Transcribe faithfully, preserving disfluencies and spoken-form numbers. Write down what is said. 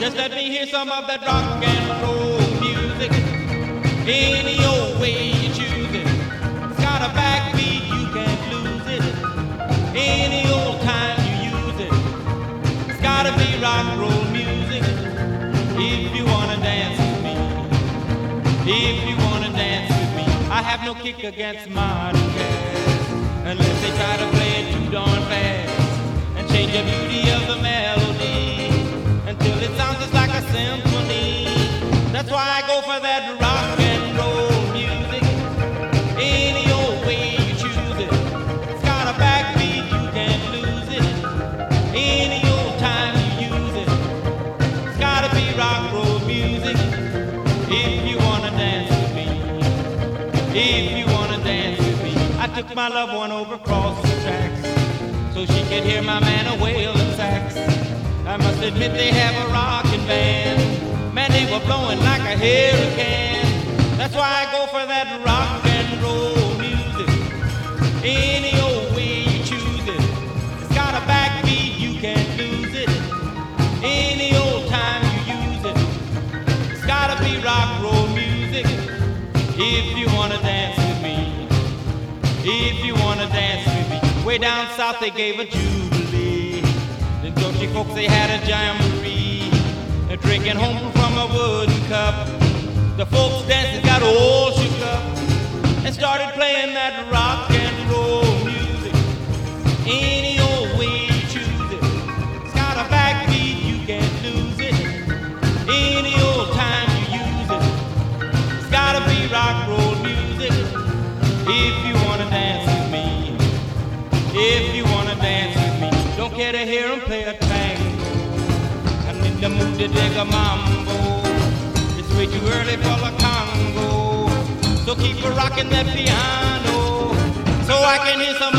Just let me hear some of that rock and roll music. Any old way you choose it. It's got a backbeat, you can't lose it. Any old time you use it. It's gotta be rock and roll music. If you wanna dance with me. If you wanna dance with me. I have no kick against modern jazz, unless they try to play it too darn fast and change the beauty of the melody until it sounds just like a symphony. That's why I go for that rock and roll music. Any old way you choose it. It's got a backbeat, you can't lose it. Any old time you use it. It's gotta be rock and roll music. If you wanna dance with me. If you wanna dance with me. I took my loved one over across the tracks so she could hear my man a wailing sax. I must admit they have a rockin' band. Man, they were blowing like a hurricane. That's why I go for that rock and roll music. Any old way you choose it. It's got a backbeat, you can't lose it. Any old time you use it. It's gotta be rock and roll music. If you wanna dance with me. If you wanna dance with me. Way down south they gave a jubilee. The Dutchy folks, they had a jamboree. They're drinking home from a wooden cup. The folks dancing got all shook up and started playing that rock and roll music. Any old way you choose it. It's got a backbeat, you can't lose it. Any old time you use it. It's gotta be rock and roll music. If you wanna dance with me. If you wanna dance with me. Don't care to hear 'em play a tango. I'm in the mood to dig a mambo. It's way too early for the Congo. So keep a rocking that piano so I can hear some